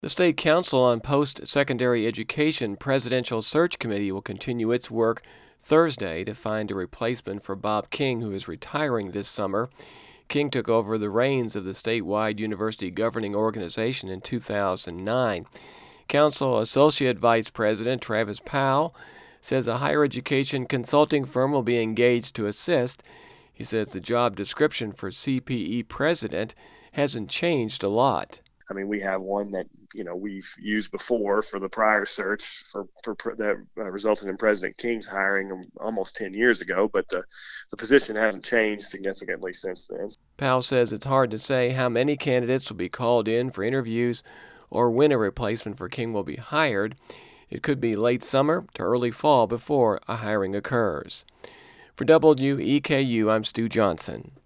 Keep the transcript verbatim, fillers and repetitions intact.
The State Council on Post-Secondary Education Presidential Search Committee will continue its work Thursday to find a replacement for Bob King, who is retiring this summer. King took over the reins of the statewide university governing organization in two thousand nine. Council Associate Vice President Travis Powell says a higher education consulting firm will be engaged to assist. He says the job description for C P E president hasn't changed a lot. I mean, we have one that, you know, we've used before for the prior search for, for that uh, resulted in President King's hiring him almost ten years ago, but the, the position hasn't changed significantly since then. Powell says it's hard to say how many candidates will be called in for interviews or when a replacement for King will be hired. It could be late summer to early fall before a hiring occurs. For W E K U, I'm Stu Johnson.